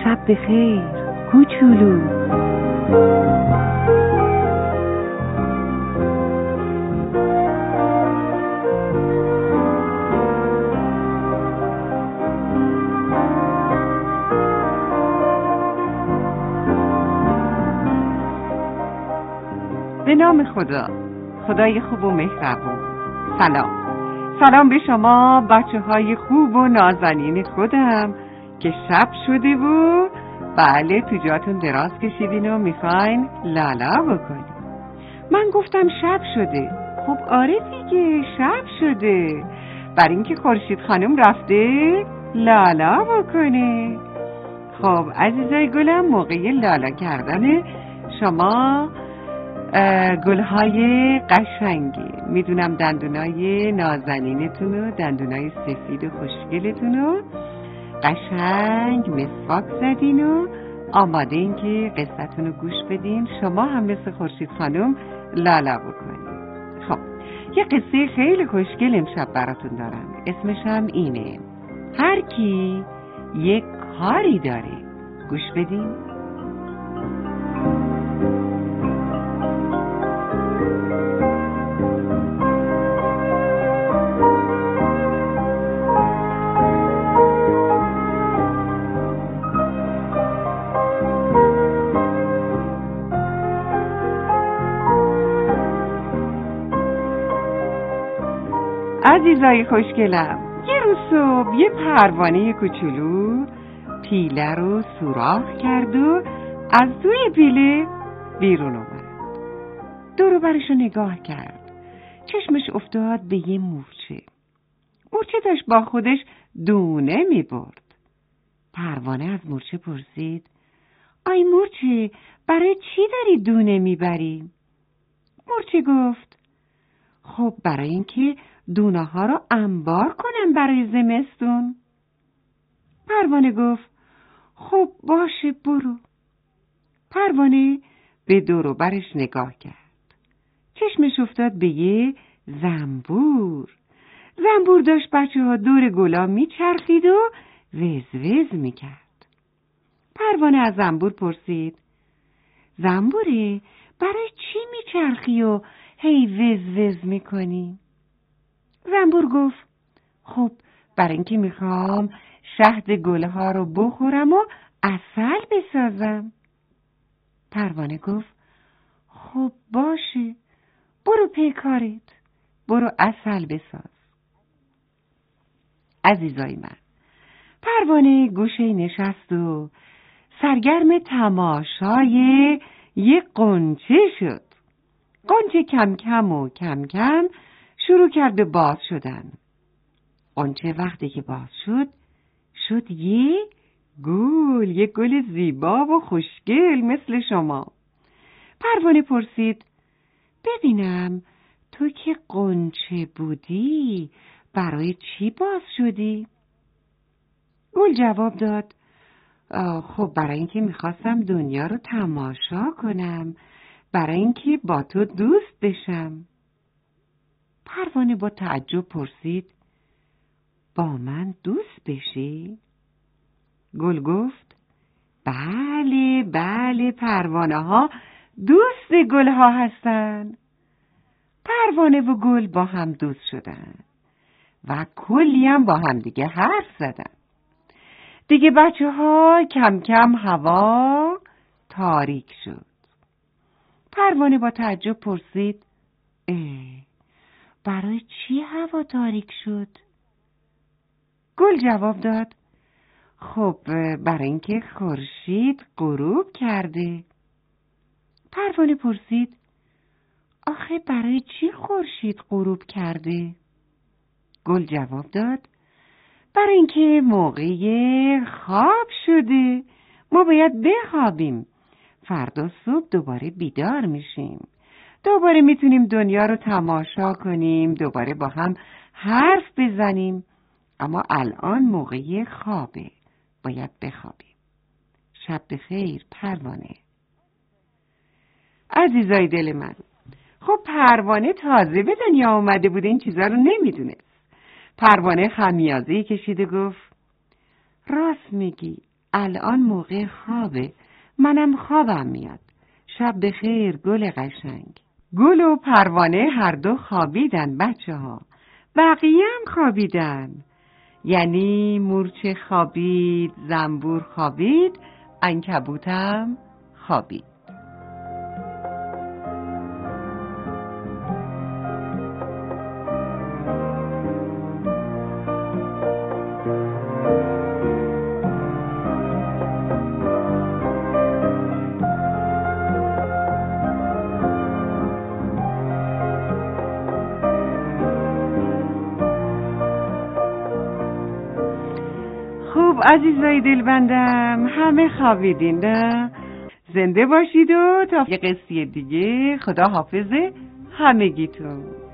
شب بخیر کوچولو. به نام خدا، خدای خوب و مهربون. سلام به شما بچه های خوب و نازنین خودم که شب شده و بله تو جاتون دراز کشیدین و میخواین لالا بکنین. من گفتم شب شده. خب آره دیگه شب شده، برای اینکه خورشید خانم رفته لالا بکنه. خب عزیزای گلم، موقع لالا کردن شما گلهای قشنگی، میدونم دندونای نازنینتون و دندونای سفید و خوشگلتون رو قشنگ مسواک زدین و آماده این که قصتون رو گوش بدین. شما هم مثل خورشید خانم لالا بکنین. خب یه قصه خیلی خوشگل امشب براتون دارم، اسمش هم اینه، هر کی یک کاری داره. گوش بدین. عزیزای خوشگلم، یه روز صبح یه پروانه کوچولو پیله رو سوراخ کرد و از توی پیله بیرون اومد. دور و برش رو نگاه کرد. چشمش افتاد به یه مورچه. مورچه داشت با خودش دونه می برد. پروانه از مورچه پرسید: آی مورچه، برای چی داری دونه می بری؟ مورچه گفت: خب برای اینکه دونه ها رو انبار کنم برای زمستون. پروانه گفت: خب باشه برو. پروانه به دور و برش نگاه کرد. چشمش افتاد به یه زنبور. زنبور داشت بچه ها دور گلا میچرخید و وز میکرد. پروانه از زنبور پرسید: زنبوره، برای چی میچرخی و هی وز میکنی؟ زنبور گفت: خب برای اینکه میخوام شهد گلها رو بخورم و عسل بسازم. پروانه گفت: خب باشه، برو پی کارت، برو عسل بساز. عزیزای من، پروانه گوشه نشست و سرگرم تماشای یک غنچه شد. غنچه کم کم شروع کرد به باز شدن. غنچه وقتی که باز شد یه گل زیبا و خوشگل مثل شما. پروانه پرسید: ببینم تو که غنچه بودی برای چی باز شدی؟ گل جواب داد: خب برای اینکه میخواستم دنیا رو تماشا کنم، برای اینکه با تو دوست بشم. پروانه با تعجب پرسید: با من دوست بشی؟ گل گفت: بله پروانه ها دوست گل ها هستن. پروانه و گل با هم دوست شدن و کلی هم با هم دیگه حرف زدن. دیگه بچه ها کم کم هوا تاریک شد. پروانه با تعجب پرسید: برای چی هوا تاریک شد؟ گل جواب داد: خب برای اینکه خورشید غروب کرده. پروانه پرسید: آخه برای چی خورشید غروب کرده؟ گل جواب داد: برای اینکه موقع خواب شده، ما باید بخوابیم، فردا صبح دوباره بیدار میشیم، دوباره میتونیم دنیا رو تماشا کنیم، دوباره با هم حرف بزنیم، اما الان موقع خوابه، باید بخوابیم. شب بخیر پروانه. عزیزای دل من، خب پروانه تازه به دنیا آمده بوده، این چیزا رو نمیدونه. پروانه خمیازه‌ای کشید و گفت: راست میگی، الان موقع خوابه، منم خوابم میاد. شب بخیر گل قشنگ. گل و پروانه هر دو خوابیدن بچه ها، بقیه هم خوابیدن. یعنی مورچه خوابید، زنبور خوابید، عنکبوتم خوابید. خب عزیزای دلبندم، همه خوابیدین نه؟ زنده باشید و تا یه قصه دیگه. خدا حافظ همگیتون.